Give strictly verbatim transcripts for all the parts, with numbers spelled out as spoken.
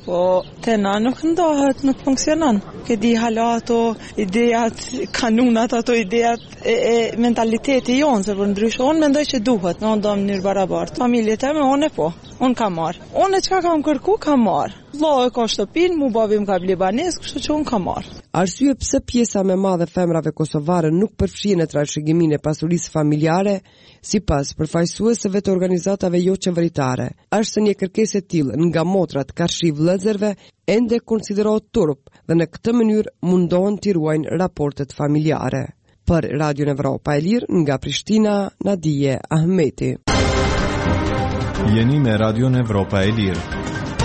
po tena nuk ndahet, nuk funksionon. Ke di hala ato idejat, kanunat, ato idejat e, e mentaliteti jonë, se për ndryshë, unë mendoj që duhet, në ndonë mënyrë barabartë. Familjet e me, unë e po, unë kam marë. Unë e qka kam kërku, kam marë. Vlla e ka shtëpin, mu babim ka libanes, kështu që unë kam marë. Arsye pse pjesa më e madhe femrave kosovare nuk përfshihen në trashëgiminë e pasurisë familjare, sipas përfaqësuesve të organizatave jo qeveritare, është se një kërkesë e tillë nga motrat karshi vëllezërve ende konsiderohet turp dhe në këtë mënyrë mundohen të ruajnë raportet familjare. Për Radio Evropa e Lirë nga Prishtina, Nadije Ahmeti. Jeni me Radio Evropa e Lirë.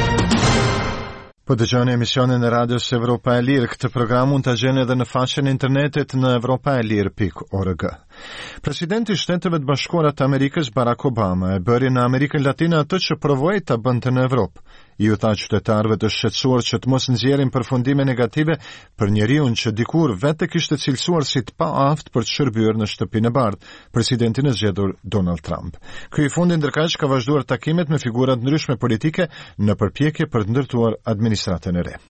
Po dëgjoni emisionin e Radios Evropa e Lirë. Këtë program mund ta gjeni edhe në faqen e internetit në evropaelir pikë org. Presidenti i Shteteve të Bashkuara të Amerikës Barack Obama e bëri në Amerikën Latine atë që provoi ta bënte në Evropë. I u tha qytetarëve të shqetësuar që të mos nxjerrin përfundime negative për njeriu që dikur vetë kishte cilësuar si të paaft për të shërbyer në shtëpinë e bardhë, presidentin e zgjedhur Donald Trump. Ky i fundi ndërkaq ka vazhduar takimet me figura të ndryshme politike në përpjekje për të ndërtuar administratën e re.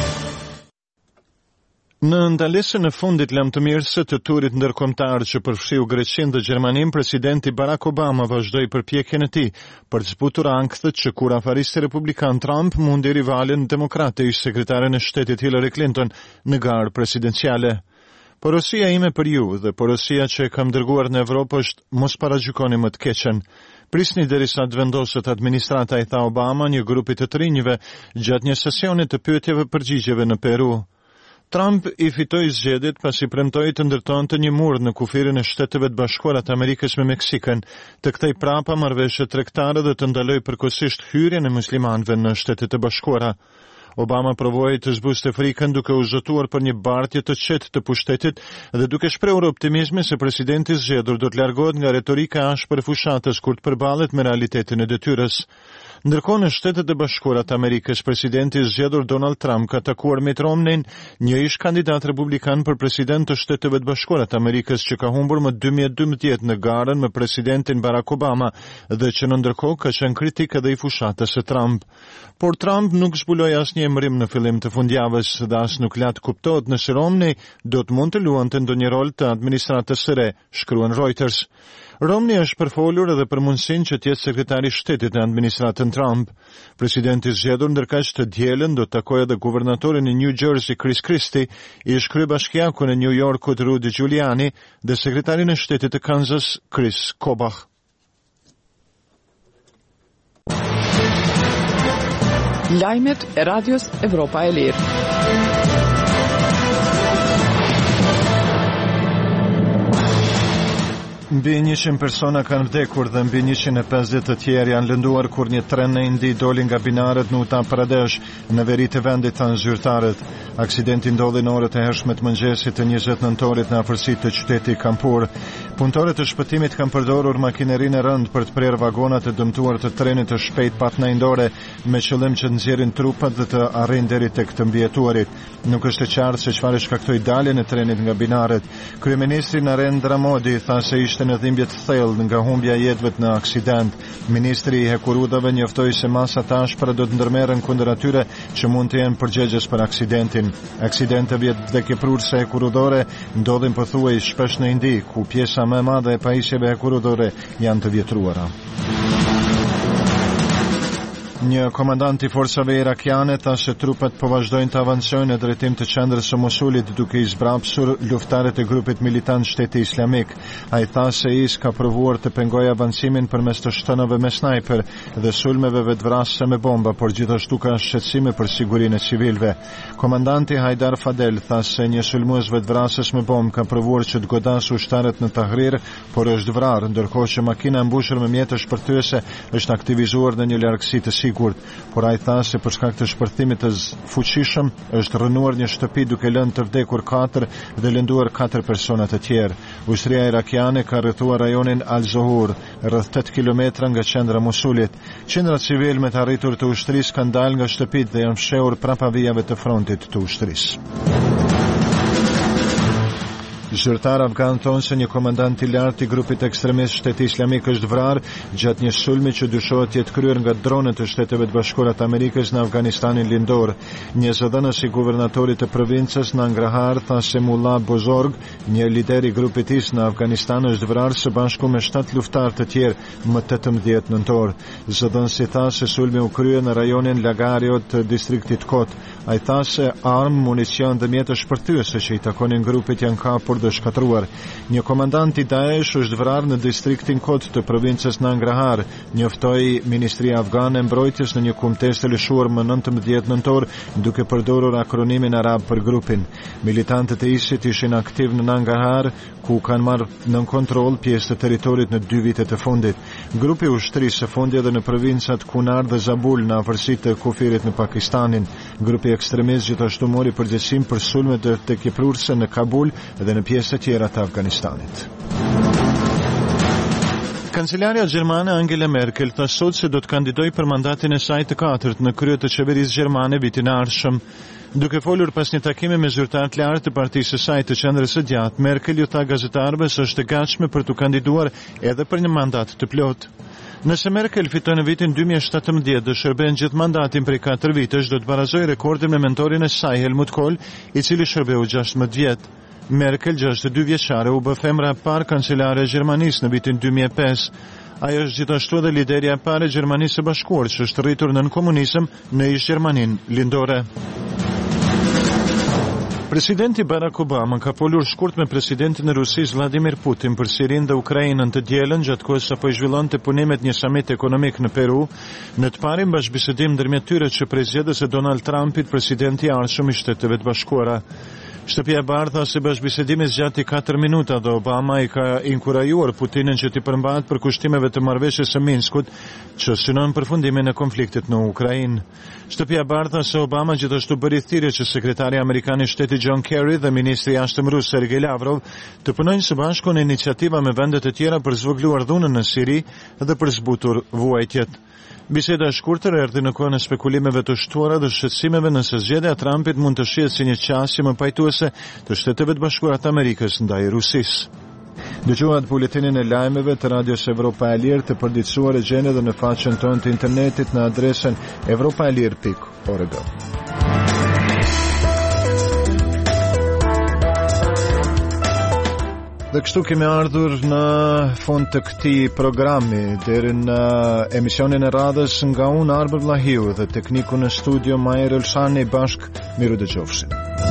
Në ndalesën e fundit lamtëmirëse të turit ndërkombëtar që përfshiu Greqinë dhe Gjermaninë, presidenti Barack Obama vazhdoi përpjekjen e tij për të zbutur ankthët që kur afaristi republikan Trump mundi rivalin demokrate ish sekretaren e shtetit Hillary Clinton në garë presidenciale. Porosia ime për ju dhe porosia që e kam dërguar në Evropë është mos paragjykoni më të keqen. Prisni derisa të vendoset administrata, i tha Obama një grupi të të rinjve gjatë një sesioni të pyetjeve përgjigjeve në Peru. Trump i fitoi zgjedhjet pasi premtoi të ndërtonte një mur në kufirin e Shteteve të Bashkuara të Amerikës me Meksikën, të kthej prapa marrëveshje tregtare dhe të ndaloj përkohësisht hyrjen e muslimanëve në Shtetet e Bashkuara. Obama provoi të zbuste frikën duke u zotuar për një bartje të qetë të pushtetit dhe duke shprehur optimizmin se presidenti i zgjedhur do të largohet nga retorika e ashpër e fushatës kur të përballet me realitetin e detyrës. Ndërkohë në Shtetet e Bashkuara të Amerikës, presidenti i zgjedhur Donald Trump ka takuar Mitt Romney, një ish kandidat republikan për president të Shteteve të Bashkuara të Amerikës që ka humbur më dy mijë e dymbëdhjetë në garën me presidentin Barack Obama dhe që në ndërkohë ka qenë kritik edhe i fushatës së Trump. Por Trump nuk zbuloi asnjë emrim në fillim të fundjavës dhe as nuk la të kuptohet nëse Romney do të mund të luante ndonjë rol të administratës së re, shkruan Reuters. Romney është përfolur edhe për mundësinë që të jetë sekretari i shtetit në administratën Trump. Presidenti i zgjedhur ndërkaq të dielën do të takojë edhe guvernatorin e New Jersey Chris Christie, ish kryebashkiaku në New Yorkut Rudy Giuliani dhe sekretarin e shtetit të Kansas Chris Kobach. Lajmet e Radios Evropa e Lirë. Mbi njëqind persona kanë vdekur dhe mbi njëqind e pesëdhjetë të tjerë janë lënduar kur një tren në Indi doli nga binaret në Uttar Pradesh, në veri të vendit thanë zyrtarët. Aksidenti ndodhi në orët e hershme të mëngjesit të njëzet nëntorit në afërsitë të qytetit Kanpur. Punëtorët e shpëtimit kanë përdorur makinerinë e rëndë për të prerë vagonat e dëmtuar të trenit të shpejt patnajndore me qëllim që të nxjerrin trupat dhe të arrijnë deri tek të mbijetuarit. Nuk është e qartë se çfarë shkaktoi daljen e trenit nga binaret. Kryeministri Narendra Modi tha se ishte në dhimbje të thellë nga humbja e jetëve në aksident. Ministri i hekurudhave njoftoi se masat e ashpra do të ndërmerren kundër atyre që mund të jenë përgjegjës për aksidentin. Aksidenteve vdekjeprurëse hekurudhore ndodhin pothuajse shpesh në Indi, ku pjesa më e madhe e pajisjeve hekurudhore janë të vjetruara. Një komandant i forcave irakiane tha se trupet po vazhdojnë të avancojnë në drejtim të qendrës së Mosulit duke i zbrapsur luftarët e grupit militant Shteti Islamik. Ai tha se I S ka provuar të pengojë avancimin përmes të shtënave me snajper dhe sulmeve vetvrasëse me bomba, por gjithashtu ka shqetësime për sigurinë e civilëve. Komandanti Haidar Fadel tha se një sulmues vetvrasës me bombë ka provuar që të godasë ushtarët në Tahrir, por është vrarë, ndërkohë që makina e mbushur me mjete shpërthyese është aktivizuar në një largësi të sigurt, por ai tha se për shkak të shpërthimit të fuqishëm është rënuar një shtëpi duke lënë të vdekur katër dhe lënduar katër persona të tjerë. Ushtria irakiane ka rrethuar rajonin Al-Zohur, rreth tetë kilometra nga qendra Mosulit. Qendrat civil me të arritur të ushtrisë kanë dalë nga shtëpitë dhe janë fshehur prapa vijave të frontit të ushtrisë. Zyrtar afgan thonë se një komandant i lartë i grupit ekstremist Shteti Islamik është vrarë gjatë një sulmi që dyshohet jetë kryer nga dronet të Shteteve të Bashkuara të Amerikës në Afganistanin lindor. Një zëdhënës i guvernatorit të provincës Nangarhar tha se Mullah Bozorg, një lider i grupit is në Afganistan, është vrarë së bashku me shtatë luftar të tjerë më tetëmbëdhjetë nëntor. Zëdhënësi tha se sulmi u krye në rajonin Lagario të distriktit Kot. Ai tha se armë, municion dhe mjete shpërthyese që i takonin grupit janë kapur dhe shkatruar. Një komandant i Daesh është vrarë në distriktin Kot të provincës Nangarhar, njoftoi Ministria Afgane e Mbrojtjes në një kumtesë të lëshuar më nëntëmbëdhjetë nëntor, duke përdorur akronimin arab për grupin. Militantët e ISIT ishin aktiv në Nangarhar, ku kanë marrë nën kontroll pjesë të territorit në dy vitet e fundit. Grupi ushtrisë së fundi edhe në provincat Kunar dhe Zabul në afërsitë të kufirit në Pakistanin. Grupi ekstremist gjithashtu mori përgjegjësinë për sulmet të tekiprurse në Kabul dhe në pjesë të tjera të Afganistanit. Kancelaria gjermane Angela Merkel tha sot se do të kandidojë për mandatin e saj të katërt në krye të qeverisë gjermane vitin e ardhshëm. Duke folur pas një takimi me zyrtar të lartë të partisë së saj të qendrës së gjatë, Merkel ju tha gazetarëve se është e gatshme për të kandiduar edhe për një mandat të plotë. Nëse Merkel fiton në vitin dy mijë e shtatëmbëdhjetë dhe shërben gjithë mandatin prej katër vitesh, do të barazojë rekordin me mentorin e saj Helmut Kohl, i cili shërbeu gjashtëmbëdhjetë vjet. Merkel, gjashtëdhjetë e dy vjeçare, u bë femra e parë kancelare e Gjermanisë në vitin dy mijë e pesë. Ajo është gjithashtu edhe liderja e parë e Gjermanisë së Bashkuar që është rritur nën komunizëm në Ish Gjermaninë lindore. Presidenti Barack Obama ka folur shkurt me presidentin e Rusisë Vladimir Putin për Sirinë dhe Ukrainën të dielën gjatë kohës sa po zhvillonte punimet një samit ekonomik në Peru, në të parin bashkëbisedim ndërmjet tyre që presjedës e Donald Trumpit, presidenti i ardhshëm i Shteteve të Bashkuara. Shtëpia e Bardhë tha se bashkëbisedimi zgjati katër minuta dhe Obama i ka inkurajuar Putinin që t'i përmbahet për kushtimeve të marrëveshjes së Minskut që synojnë përfundimin e konfliktit në Ukrainë. Shtëpia e Bardhë tha se Obama gjithashtu bëri thirrje që sekretari amerikan i shtetit John Kerry dhe ministri i jashtëm rus Sergej Lavrov të punojnë së bashku në iniciativa me vendet e tjera për zvogëluar dhunën në Siri dhe për zbutur vuajtjet. Biseda e shkurtër erdhi në kohën e spekulimeve të shtuara dhe shqetësimeve nëse zgjedhja e Trumpit mund të shihet si një qasje më pajtuese të Shteteve të Bashkuara të Amerikës ndaj Rusisë. Dëgjuat buletinin e lajmeve të Radios Evropa e Lirë të përditësuar e gjeni edhe në faqen tonë të internetit në adresen evropaelir pikë org. Dhe kështu kemi ardhur në fund të këtij programi, deri në emisionin e radhës nga unë Arbër Vlahiu dhe tekniku në studio Majer Elshani bashk miru dëgjofshin.